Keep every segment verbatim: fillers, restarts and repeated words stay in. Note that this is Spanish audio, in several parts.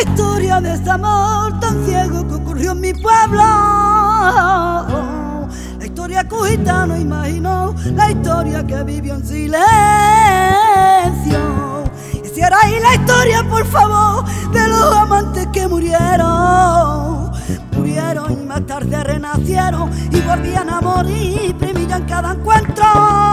la historia de ese amor tan ciego que ocurrió en mi pueblo. La historia que un gitano imaginó, la historia que vivió en silencio. Hicierais la historia, por favor, de los amantes que murieron. Murieron y más tarde renacieron y volvían a morir, primillan cada encuentro.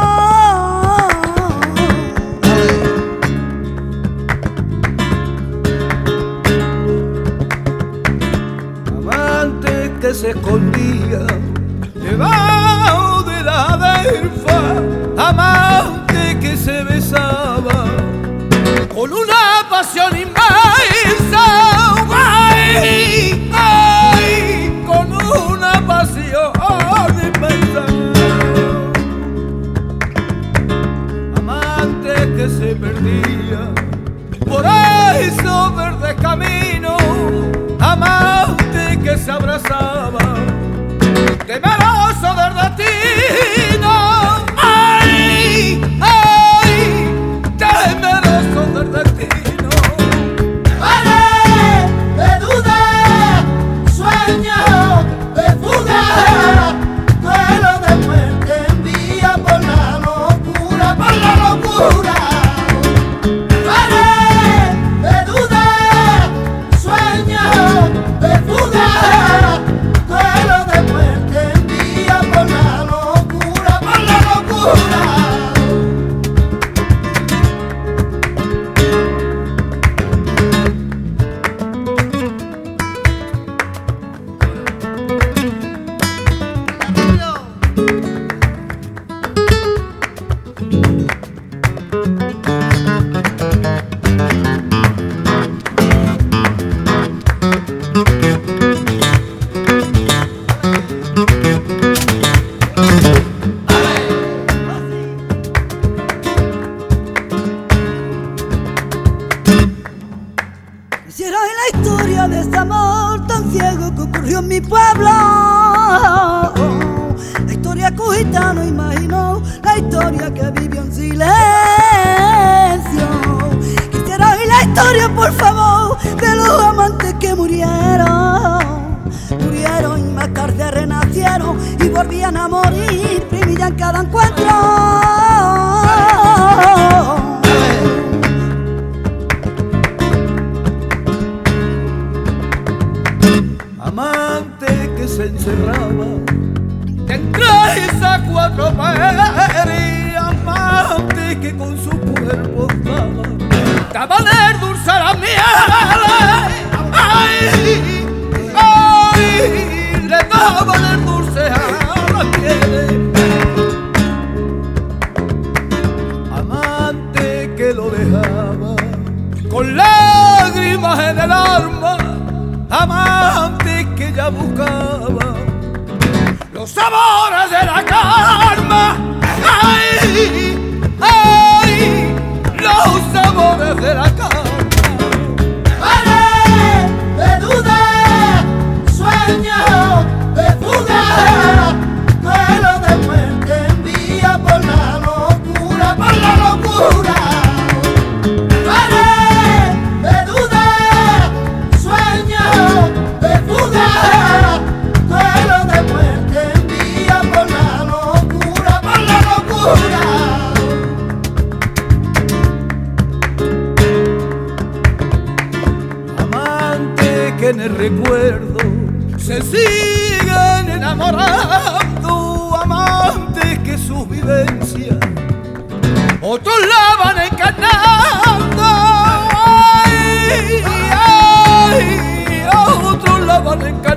Amantes que se escondían debajo de la delfa, amante que se besaba con una pasión inmensa, ay, ay, con una pasión inmensa. Amantes que se perdían por esos verdes caminos, amantes que se abrazaban temeroso del destino, ay, ay, temeroso del destino. Vale, de duda, sueño de fuga, duelo de muerte envía por la locura, por la locura. Vale, de duda, sueño de fuga, duelo de muerte envía por la locura, por la locura. Hicierais la historia de ese amor tan ciego que ocurrió en mi pueblo. La historia que un gitano imaginó, la historia que vivió en silencio. Hicierais la historia, por favor, de los amantes que murieron. Murieron y más tarde renacieron y volvían a morir, primillan cada encuentro. Amante que se encerraba entre esas cuatro paredes, amante que con su cuerpo daba, daba el dulce a la miel, ay, ay, le daba el dulce a la miel. Amante que lo dejaba con lágrimas en el alma, amante que ya buscaba los sabores de la calma, ay, ay, los sabores de la calma. Vale, de duda, sueño de fuga, duelo de muerte envía por la locura, por la locura. Vale, de duda, sueño de fuga, duelo de muerte envía por la locura, por la locura. Amante que en el recuerdo se siguen enamorando, amantes que sus vivencias otros la van encarnando, ay, ay, otros la van encarnando.